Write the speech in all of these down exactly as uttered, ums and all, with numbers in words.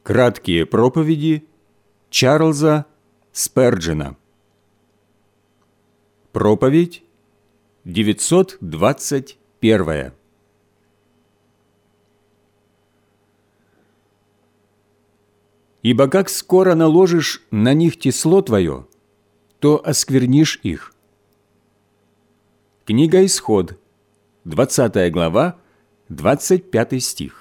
Краткие проповеди Чарльза Сперджена. Проповедь девятьсот двадцать первая. «Ибо как скоро наложишь на них тесло твое, то осквернишь их». Книга Исход, двадцатая глава, двадцать пятый стих.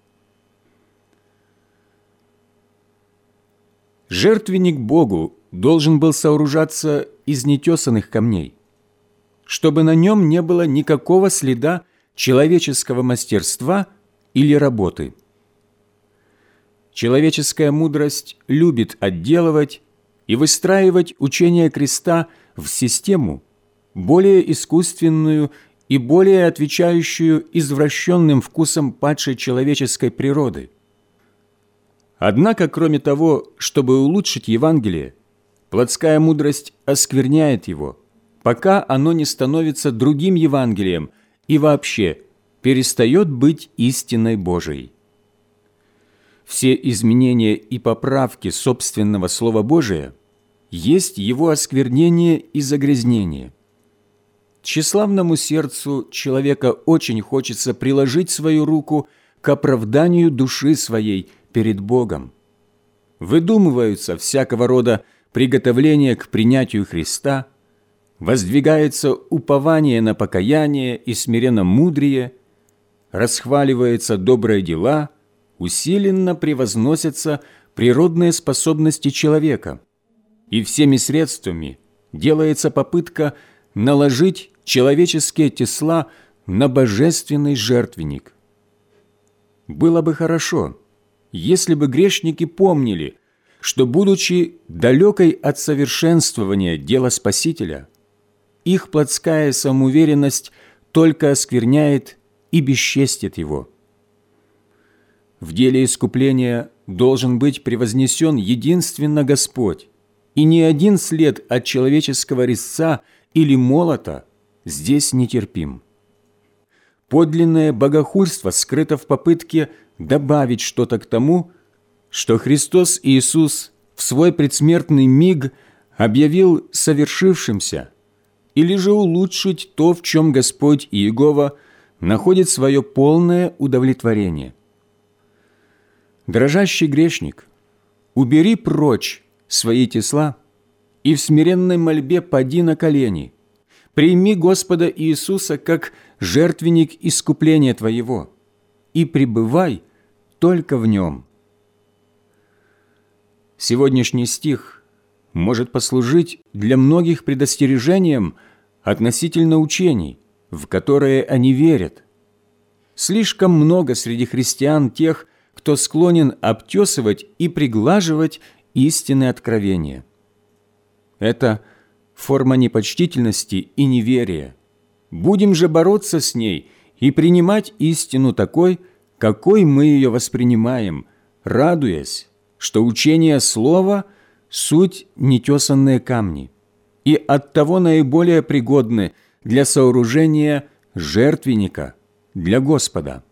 Жертвенник Богу должен был сооружаться из нетесанных камней, чтобы на нем не было никакого следа человеческого мастерства или работы. Человеческая мудрость любит отделывать и выстраивать учение креста в систему, более искусственную и более отвечающую извращенным вкусам падшей человеческой природы. Однако, кроме того, чтобы улучшить Евангелие, плотская мудрость оскверняет его, пока оно не становится другим Евангелием и вообще перестает быть истиной Божией. Все изменения и поправки собственного Слова Божия есть его осквернение и загрязнение. Тщеславному сердцу человека очень хочется приложить свою руку к оправданию души своей перед Богом. Выдумываются всякого рода приготовления к принятию Христа, воздвигается упование на покаяние и смиренномудрие, расхваливаются добрые дела, усиленно превозносятся природные способности человека, и всеми средствами делается попытка наложить человеческие тесла на божественный жертвенник. Было бы хорошо, если бы грешники помнили, что, будучи далекой от совершенствования дела Спасителя, их плотская самоуверенность только оскверняет и бесчестит его. В деле искупления должен быть превознесен единственно Господь, и ни один след от человеческого резца или молота здесь нетерпим. Подлинное богохульство скрыто в попытке добавить что-то к тому, что Христос Иисус в свой предсмертный миг объявил совершившимся, или же улучшить то, в чем Господь Иегова находит свое полное удовлетворение. Дрожащий грешник, убери прочь свои тесла и в смиренной мольбе пади на колени, прими Господа Иисуса как жертвенник искупления твоего и пребывай только в Нем. Сегодняшний стих может послужить для многих предостережением относительно учений, в которые они верят. Слишком много среди христиан тех, кто склонен обтесывать и приглаживать истинные откровения. Это форма непочтительности и неверия. Будем же бороться с ней и принимать истину такой, какой мы ее воспринимаем, радуясь, что учение Слова – суть нетесанные камни, и оттого наиболее пригодны для сооружения жертвенника для Господа.